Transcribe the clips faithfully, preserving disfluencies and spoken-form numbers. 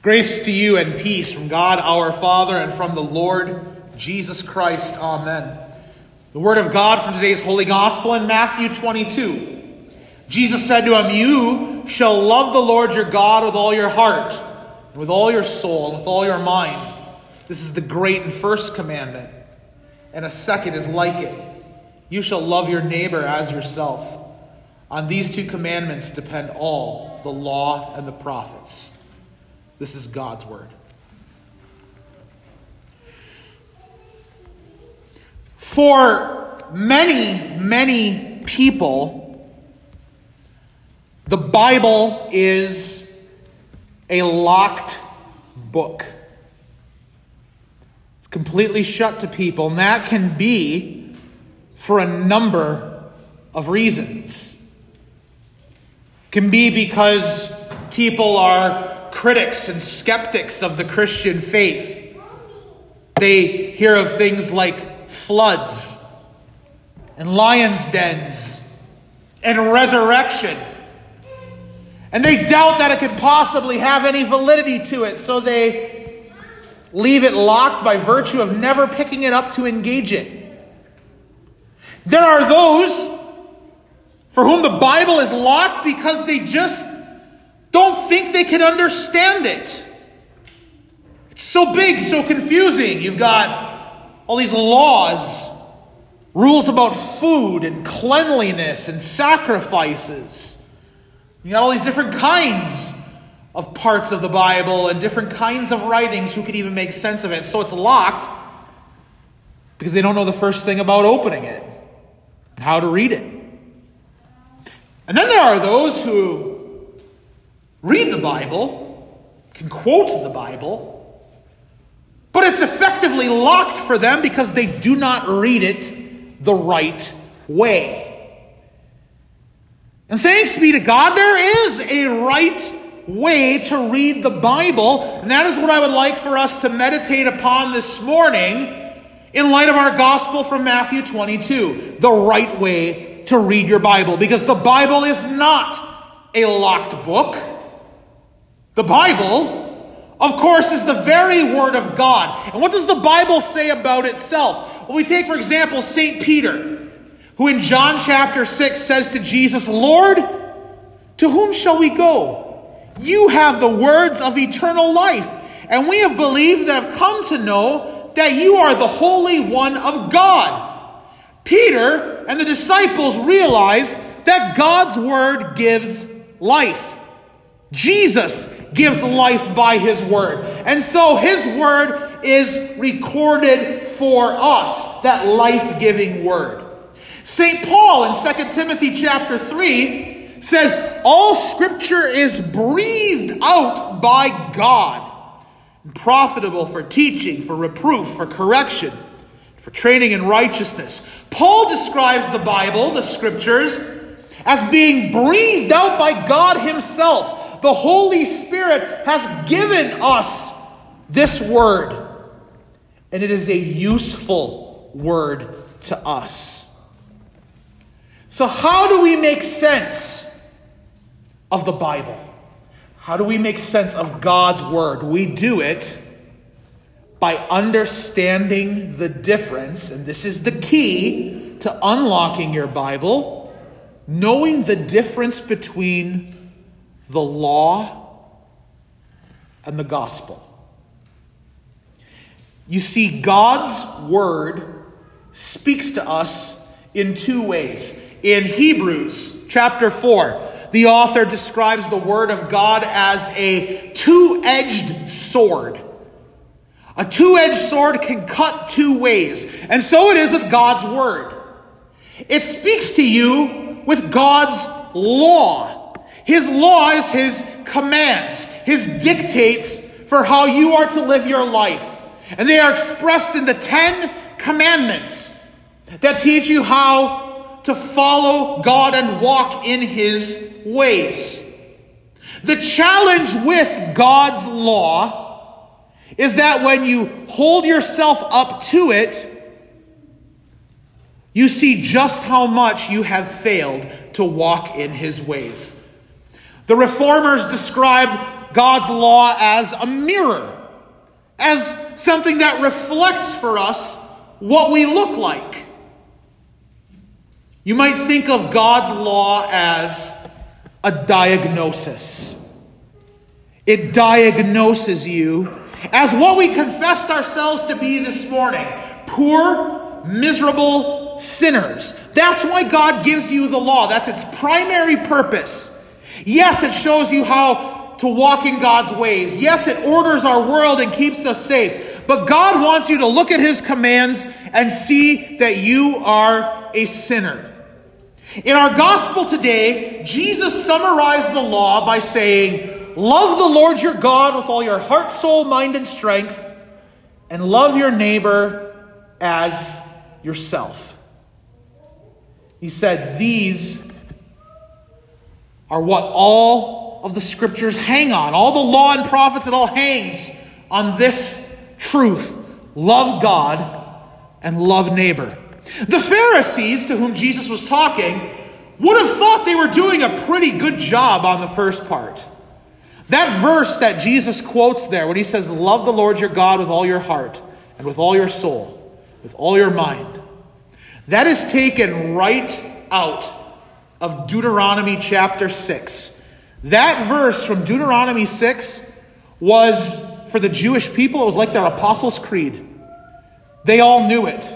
Grace to you and peace from God our Father and from the Lord Jesus Christ. Amen. The word of God from today's Holy Gospel in Matthew twenty-two. Jesus said to him, "You shall love the Lord your God with all your heart, and with all your soul, and with all your mind. This is the great and first commandment. And a second is like it. You shall love your neighbor as yourself. On these two commandments depend all the law and the prophets." This is God's word. For many, many people, the Bible is a locked book. It's completely shut to people, and that can be for a number of reasons. It can be because people are critics and skeptics of the Christian faith. They hear of things like floods and lions' dens and resurrection, and they doubt that it could possibly have any validity to it, so they leave it locked by virtue of never picking it up to engage it. There are those for whom the Bible is locked because they just don't think they can understand it. It's so big, so confusing. You've got all these laws, rules about food and cleanliness and sacrifices. You got all these different kinds of parts of the Bible and different kinds of writings. Who could even make sense of it? So it's locked because they don't know the first thing about opening it and how to read it. And then there are those who read the Bible, can quote the Bible, but it's effectively locked for them because they do not read it the right way. And thanks be to God, there is a right way to read the Bible, and that is what I would like for us to meditate upon this morning in light of our gospel from Matthew twenty-two. The right way to read your Bible, because the Bible is not a locked book. The Bible, of course, is the very Word of God. And what does the Bible say about itself? Well, we take, for example, Saint Peter, who in John chapter six says to Jesus, "Lord, to whom shall we go? You have the words of eternal life, and we have believed and have come to know that you are the Holy One of God." Peter and the disciples realized that God's Word gives life. Jesus gives life by his word. And so his word is recorded for us, that life-giving word. Saint Paul in Second Timothy chapter three says, "All scripture is breathed out by God, and profitable for teaching, for reproof, for correction, for training in righteousness." Paul describes the Bible, the scriptures, as being breathed out by God himself. The Holy Spirit has given us this word, and it is a useful word to us. So how do we make sense of the Bible? How do we make sense of God's word? We do it by understanding the difference, and this is the key to unlocking your Bible, knowing the difference between the law and the gospel. You see, God's word speaks to us in two ways. In Hebrews chapter four, the author describes the word of God as a two-edged sword. A two-edged sword can cut two ways. And so it is with God's word. It speaks to you with God's law. His law is his commands, his dictates for how you are to live your life. And they are expressed in the Ten Commandments that teach you how to follow God and walk in his ways. The challenge with God's law is that when you hold yourself up to it, you see just how much you have failed to walk in his ways. The Reformers described God's law as a mirror, as something that reflects for us what we look like. You might think of God's law as a diagnosis. It diagnoses you as what we confessed ourselves to be this morning: poor, miserable sinners. That's why God gives you the law. That's its primary purpose. Yes, it shows you how to walk in God's ways. Yes, it orders our world and keeps us safe. But God wants you to look at his commands and see that you are a sinner. In our gospel today, Jesus summarized the law by saying, love the Lord your God with all your heart, soul, mind, and strength, and love your neighbor as yourself. He said, these are what all of the scriptures hang on. All the law and prophets, it all hangs on this truth. Love God and love neighbor. The Pharisees, to whom Jesus was talking, would have thought they were doing a pretty good job on the first part. That verse that Jesus quotes there, when he says, love the Lord your God with all your heart and with all your soul, with all your mind, that is taken right out of Deuteronomy chapter six. That verse from Deuteronomy six was, for the Jewish people, it was like their Apostles' Creed. They all knew it.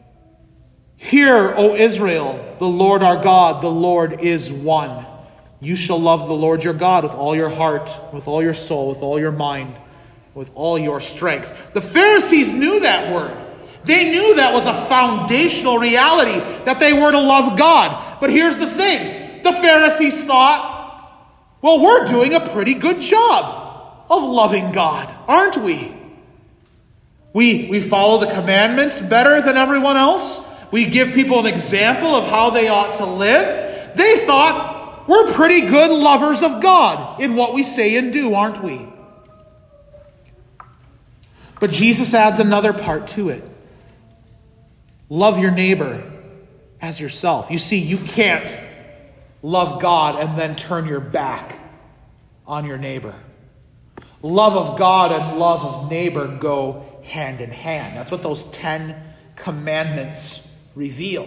Hear, O Israel, the Lord our God, the Lord is one. You shall love the Lord your God with all your heart, with all your soul, with all your mind, with all your strength. The Pharisees knew that word. They knew that was a foundational reality, that they were to love God. But here's the thing. The Pharisees thought, well, we're doing a pretty good job of loving God, aren't we? We, we follow the commandments better than everyone else. We give people an example of how they ought to live. They thought, we're pretty good lovers of God in what we say and do, aren't we? But Jesus adds another part to it. Love your neighbor as yourself. You see, you can't love God and then turn your back on your neighbor. Love of God and love of neighbor go hand in hand. That's what those Ten Commandments reveal.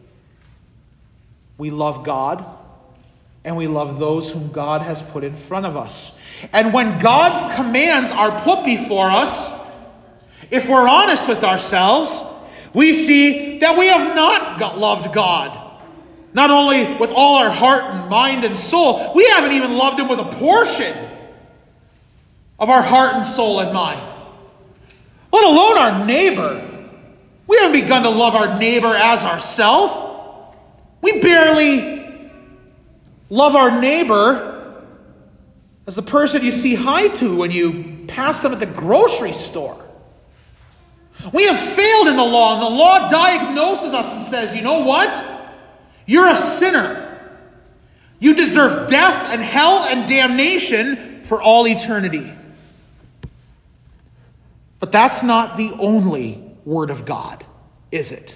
We love God and we love those whom God has put in front of us. And when God's commands are put before us, if we're honest with ourselves, we see that we have not got loved God. Not only with all our heart and mind and soul, we haven't even loved him with a portion of our heart and soul and mind. Let alone our neighbor. We haven't begun to love our neighbor as ourselves. We barely love our neighbor as the person you see hi to when you pass them at the grocery store. We have failed in the law, and the law diagnoses us and says, you know what? You're a sinner. You deserve death and hell and damnation for all eternity. But that's not the only word of God, is it?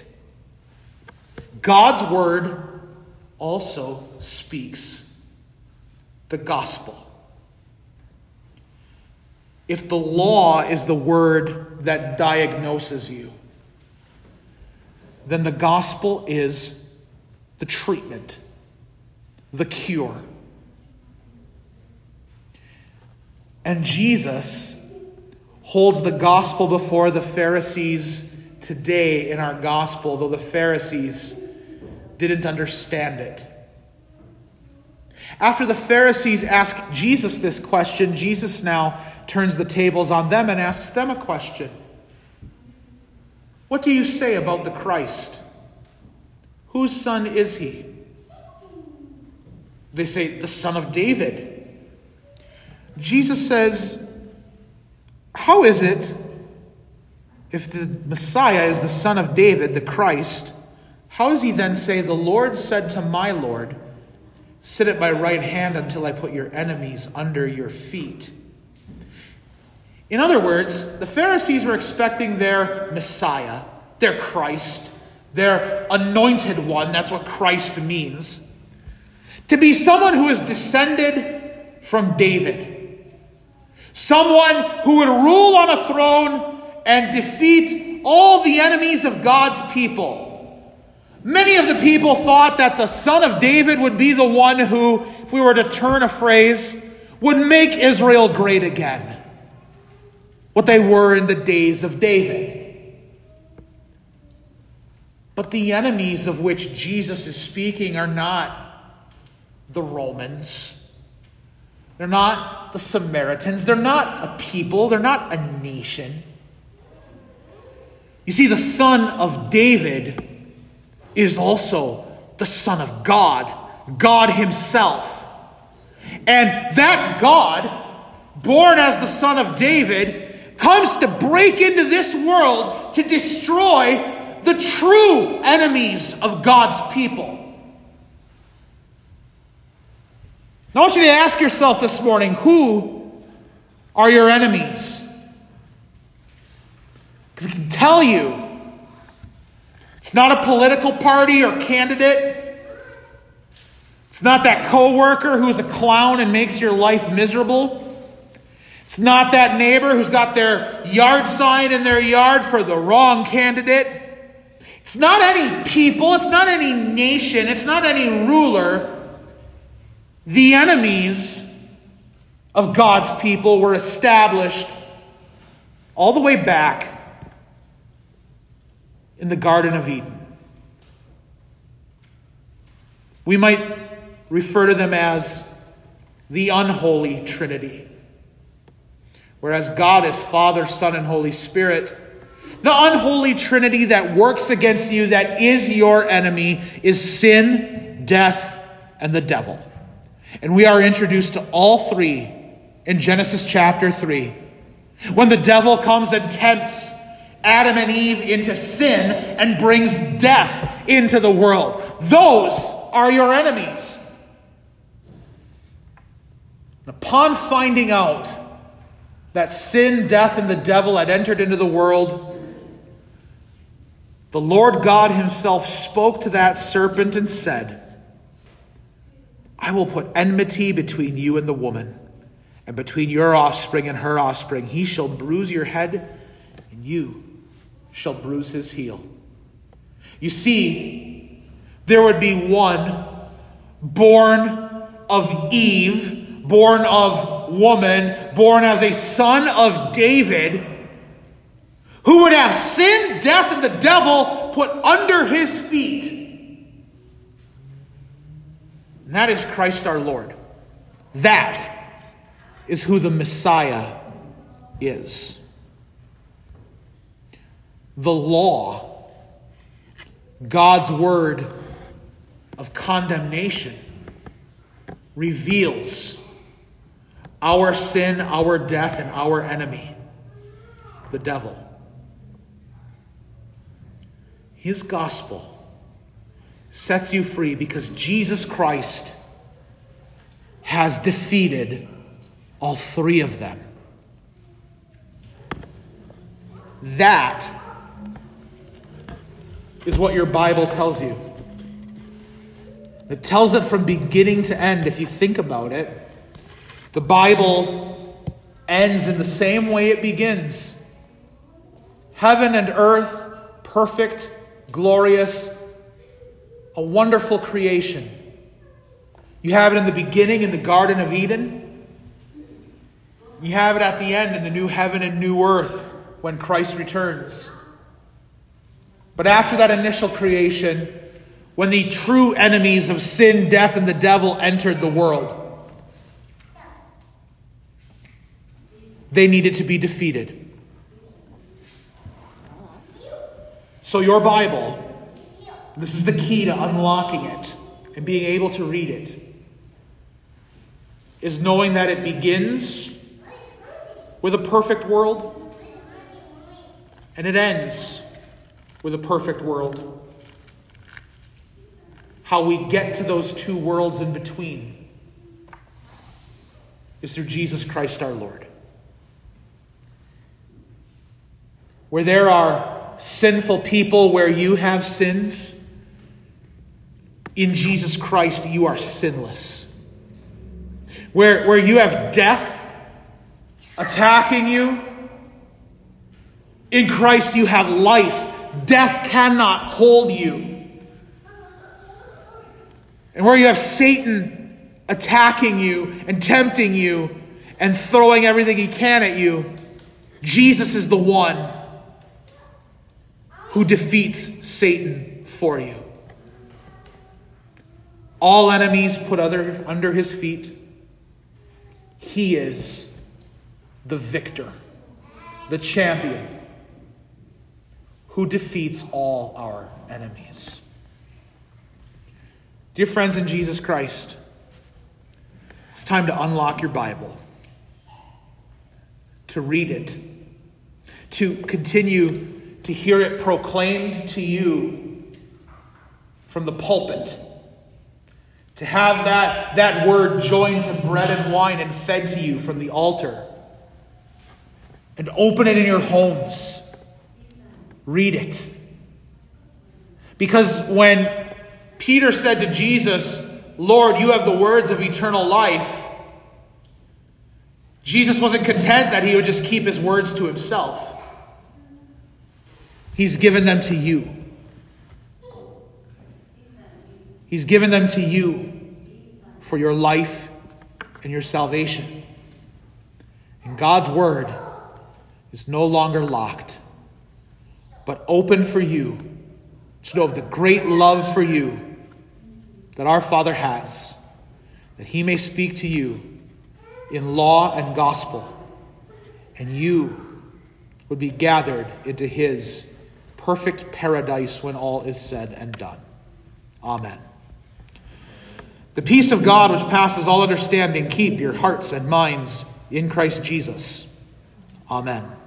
God's word also speaks the gospel. If the law is the word that diagnoses you, then the gospel is the treatment, the cure. And Jesus holds the gospel before the Pharisees today in our gospel, though the Pharisees didn't understand it. After the Pharisees ask Jesus this question, Jesus now turns the tables on them and asks them a question. What do you say about the Christ? Whose son is he? They say, the son of David. Jesus says, how is it, if the Messiah is the son of David, the Christ, how does he then say, the Lord said to my Lord, sit at my right hand until I put your enemies under your feet? In other words, the Pharisees were expecting their Messiah, their Christ, their anointed one, that's what Christ means, to be someone who is descended from David. Someone who would rule on a throne and defeat all the enemies of God's people. Many of the people thought that the son of David would be the one who, if we were to turn a phrase, would make Israel great again. What they were in the days of David. But the enemies of which Jesus is speaking are not the Romans. They're not the Samaritans. They're not a people. They're not a nation. You see, the son of David is also the Son of God, God himself. And that God, born as the Son of David, comes to break into this world to destroy the true enemies of God's people. Now I want you to ask yourself this morning, who are your enemies? Because I can tell you, it's not a political party or candidate. It's not that coworker who's a clown and makes your life miserable. It's not that neighbor who's got their yard sign in their yard for the wrong candidate. It's not any people. It's not any nation. It's not any ruler. The enemies of God's people were established all the way back in the Garden of Eden. We might refer to them as the unholy Trinity. Whereas God is Father, Son, and Holy Spirit, the unholy Trinity that works against you, that is your enemy, is sin, death, and the devil. And we are introduced to all three in Genesis chapter three. When the devil comes and tempts Adam and Eve into sin and brings death into the world. Those are your enemies. And upon finding out that sin, death, and the devil had entered into the world, the Lord God himself spoke to that serpent and said, I will put enmity between you and the woman, and between your offspring and her offspring. He shall bruise your head, and you shall bruise his heel. You see, there would be one born of Eve, born of woman, born as a son of David, who would have sin, death, and the devil put under his feet. And that is Christ our Lord. That is who the Messiah is. The law, God's word of condemnation, reveals our sin, our death, and our enemy, the devil. His gospel sets you free because Jesus Christ has defeated all three of them. That is what your Bible tells you. It tells it from beginning to end. If you think about it, the Bible ends in the same way it begins. Heaven and earth, perfect, glorious, a wonderful creation. You have it in the beginning in the Garden of Eden. You have it at the end in the new heaven and new earth when Christ returns. But after that initial creation, when the true enemies of sin, death, and the devil entered the world, they needed to be defeated. So your Bible, this is the key to unlocking it and being able to read it, is knowing that it begins with a perfect world and it ends with a perfect world. How we get to those two worlds in between is through Jesus Christ our Lord. Where there are sinful people, where you have sins, in Jesus Christ you are sinless. Where, where you have death, attacking you, in Christ you have life. Death cannot hold you. And where you have Satan attacking you and tempting you and throwing everything he can at you, Jesus is the one who defeats Satan for you. All enemies put other under his feet. He is the victor, the champion, who defeats all our enemies. Dear friends in Jesus Christ, it's time to unlock your Bible, to read it, to continue to hear it proclaimed to you from the pulpit, to have that, that word joined to bread and wine and fed to you from the altar, and open it in your homes. Read it. Because when Peter said to Jesus, Lord, you have the words of eternal life, Jesus wasn't content that he would just keep his words to himself. He's given them to you. He's given them to you for your life and your salvation. And God's word is no longer locked, but open for you to know of the great love for you that our Father has, that he may speak to you in law and gospel, and you would be gathered into his perfect paradise when all is said and done. Amen. The peace of God, which passes all understanding, keep your hearts and minds in Christ Jesus. Amen.